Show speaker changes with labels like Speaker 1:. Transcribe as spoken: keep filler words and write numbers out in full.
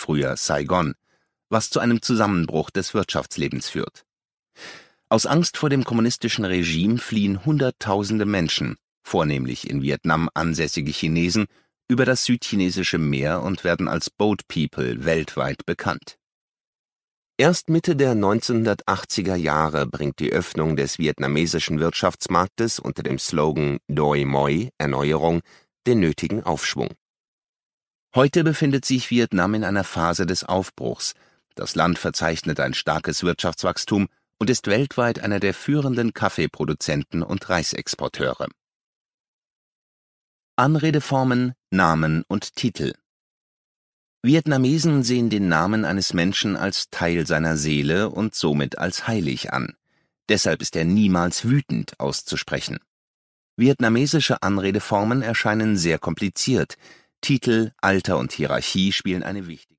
Speaker 1: früher Saigon, was zu einem Zusammenbruch des Wirtschaftslebens führt. Aus Angst vor dem kommunistischen Regime fliehen Hunderttausende Menschen, vornehmlich in Vietnam ansässige Chinesen, über das südchinesische Meer und werden als Boat People weltweit bekannt. Erst Mitte der neunzehnhundertachtziger Jahre bringt die Öffnung des vietnamesischen Wirtschaftsmarktes unter dem Slogan Doi Moi (Erneuerung) den nötigen Aufschwung. Heute befindet sich Vietnam in einer Phase des Aufbruchs. Das Land verzeichnet ein starkes Wirtschaftswachstum und ist weltweit einer der führenden Kaffeeproduzenten und Reisexporteure. Anredeformen, Namen und Titel. Vietnamesen sehen den Namen eines Menschen als Teil seiner Seele und somit als heilig an. Deshalb ist er niemals wütend auszusprechen. Vietnamesische Anredeformen erscheinen sehr kompliziert. Titel, Alter und Hierarchie spielen eine wichtige